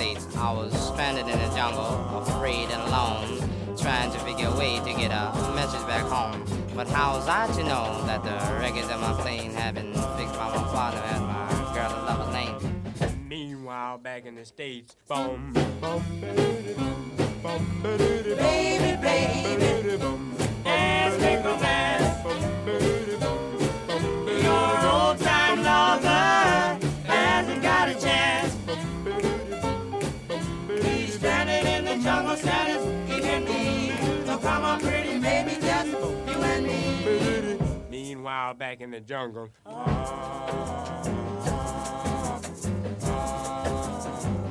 States. I was stranded in the jungle, afraid and alone, trying to figure a way to get a message back home. But how was I to know that the records of my plane had been fixed by my father and my girl and lover's name? Meanwhile, back in the States, boom, boom, baby, baby, ass nickel man, your old-time lover hasn't got a chance. He's stranded in the jungle, status he can be. So come on, pretty baby, just you and me. Meanwhile, back in the jungle.